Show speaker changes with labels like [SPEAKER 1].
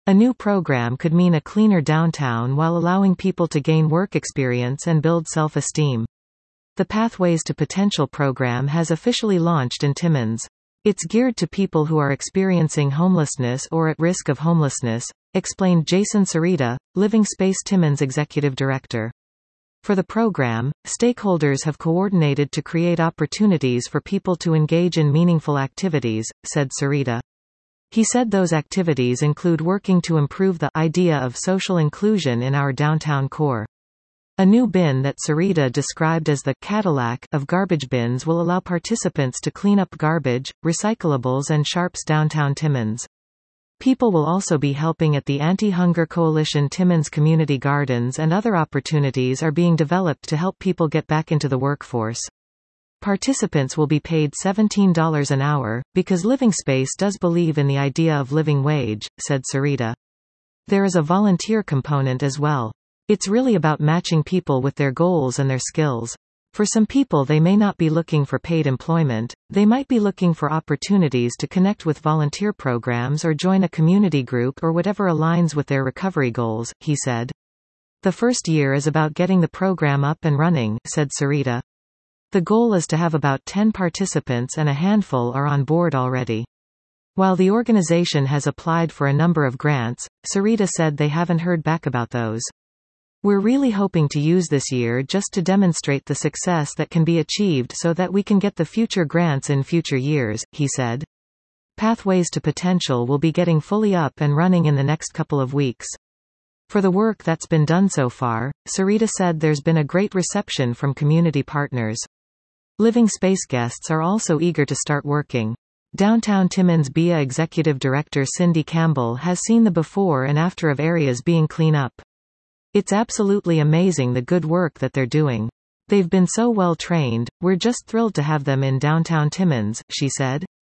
[SPEAKER 1] A new program could mean a cleaner downtown while allowing people to gain work experience and build self-esteem. The Pathways to Potential program has officially launched in Timmins. It's geared to people who are experiencing homelessness or at risk of homelessness, explained Jason Sarita, Living Space Timmins Executive Director. For the program, stakeholders have coordinated to create opportunities for people to engage in meaningful activities, said Sarita. He said those activities include working to improve the idea of social inclusion in our downtown core. A new bin that Sarita described as the Cadillac of garbage bins will allow participants to clean up garbage, recyclables and sharps downtown Timmins. People will also be helping at the Anti-Hunger Coalition Timmins Community Gardens, and other opportunities are being developed to help people get back into the workforce. Participants will be paid $17 an hour, because Living Space does believe in the idea of living wage, said Sarita. There is a volunteer component as well. It's really about matching people with their goals and their skills. For some people, they may not be looking for paid employment, they might be looking for opportunities to connect with volunteer programs or join a community group or whatever aligns with their recovery goals, he said. The first year is about getting the program up and running, said Sarita. The goal is to have about 10 participants and a handful are on board already. While the organization has applied for a number of grants, Sarita said they haven't heard back about those. We're really hoping to use this year just to demonstrate the success that can be achieved so that we can get the future grants in future years, he said. Pathways to Potential will be getting fully up and running in the next couple of weeks. For the work that's been done so far, Sarita said there's been a great reception from community partners. Living Space guests are also eager to start working. Downtown Timmins BIA Executive Director Cindy Campbell has seen the before and after of areas being clean up. It's absolutely amazing the good work that they're doing. They've been so well trained, we're just thrilled to have them in downtown Timmins, she said.